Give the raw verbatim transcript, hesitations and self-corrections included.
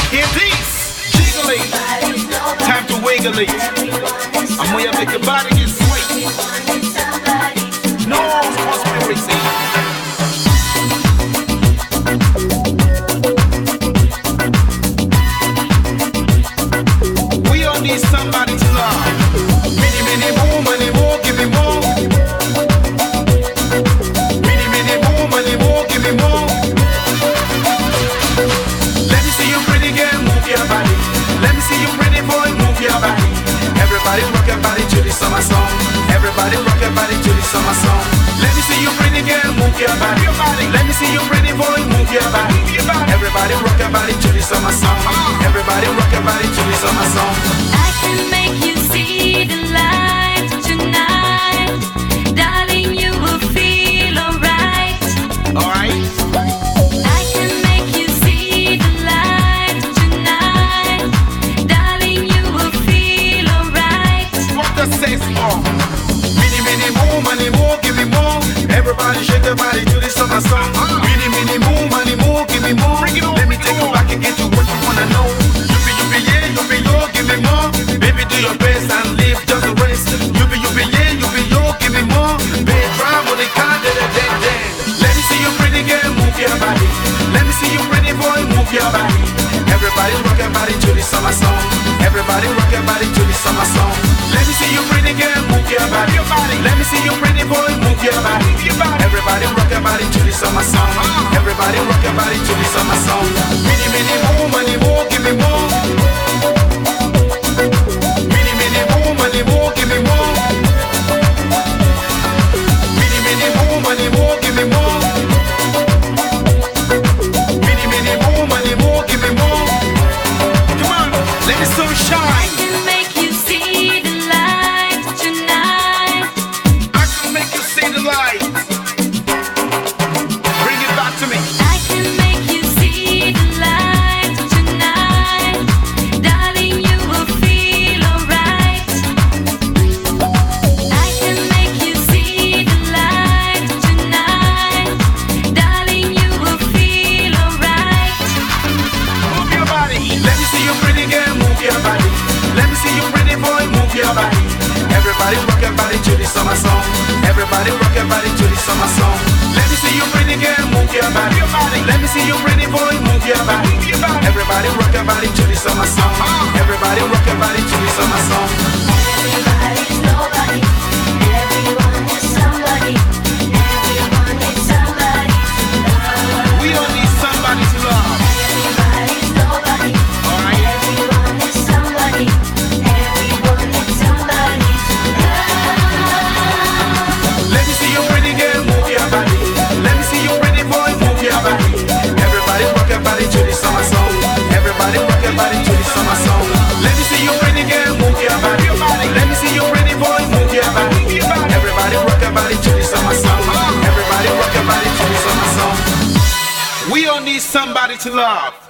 Hear this, jiggling, time to wiggle it. I'm gonna make the body get sweet. No conspiracy. We all need somebody to love. Many, many more, money more, give me more. Many, many more, money more, give me more. Let me see you pretty girl, move your body. Let me see you pretty boy, move your body. Everybody rock your body to the summer song. Everybody rock your body to the summer song. Let me see you pretty girl, move your body. Let me see you pretty boy, move your body. Everybody rock your body to the summer song. Everybody rock your body to the summer song. I can make you see the light tonight, darling. You will feel alright. Alright. I can make you see the light tonight, darling. You will feel alright. What the sex for? Many, many more, money more, give me more. Everybody shake your body to the summer song. Many, many more, money more, give me more. Let me take you back and get you what you wanna know. You be, you be, yeah, you be, yo, give me more. Baby, do your best and live just a race. You be, you be, yeah, you be, yo, give me more. Baby, try what they can't do, that, that, that. Let me see you pretty girl, move your body. Let me see you pretty boy, move your body. Everybody rock your body to the summer song. Everybody rock your body to the summer song. Let me see you pretty girl, move your body. Let me see you pretty boy, move your body. Everybody rock your body to the summer song. Everybody rock your body to the summer song. Many, many more, money more, give me more. Many, many more, money more, give me more. Many, many more, money more, give me more. Many, many more, money more, give me more. Come on, let the sun shine. I can make you see the light tonight. I can make you see the light. Bring it back to me. I can make you see the light tonight, darling. You will feel alright. I can make you see the light tonight, darling. You will feel alright. Move your body. Let me see you pretty girl, move your body. Let me see you pretty boy, move your body. Everybody rock your body to the summer song. Everybody rock your body to the summer song. Let me see you pretty girl, move your body. Let me see you pretty boy, move your body. Everybody rock your body to the summer song. Everybody rock your body to the summer song. Everybody's nobody. Everyone is somebody. Everyone is somebody to love. We don't need somebody to love. Everybody's nobody. Alright. Everyone is somebody. Everyone is somebody to love. Let me see you pretty girl, move your body. Let me see you pretty boy, move your body. Everybody rock your body to the summer song. Everybody rock your body to the summer song. Let me see you pretty girl, move your body. Let me see you pretty boy, move your body. Everybody rock your body to the summer song. Everybody rock your body to the summer song. We all need somebody to love.